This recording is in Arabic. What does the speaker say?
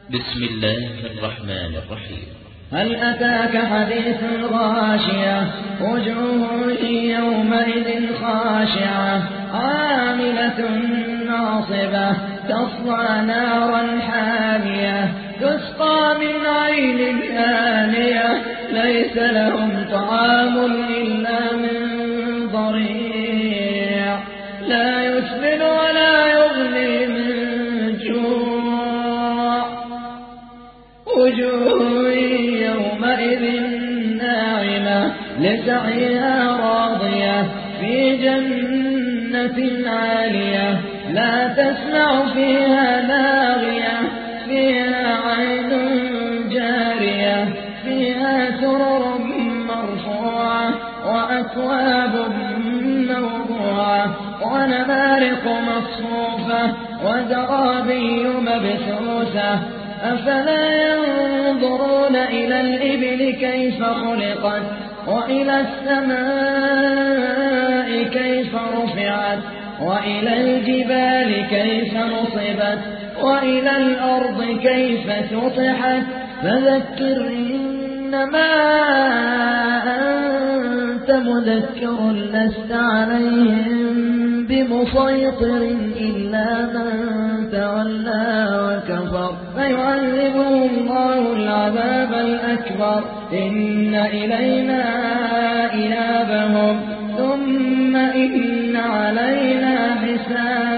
بسم الله الرحمن الرحيم. هل أتاك حديث الغاشية وجوه يومئذ خاشعة عاملة ناصبة تصلى نارا حامية تسقى من عين آنية ليس لهم طعام إلا من ضريع لا يسمن ولا يغني من جوع وجوه يومئذ ناعمة لسعيها راضية في جنة عالية لا تسمع فيها لاغية فيها عين جارية فيها سرر مرفوعة وأكواب موضوعة ونمارق مصفوفة وزرابي مبثوثة أفلا ينظرون إلى الإبل كيف خلقت وإلى السماء كيف رفعت وإلى الجبال كيف نصبت وإلى الأرض كيف سطحت فذكر إنما أنت مذكر لست عليهم بمسيطر إلا من تولى وكفر فيعذبه الله العذاب الأكبر إن إلينا إيابهم ثم إن علينا حسابهم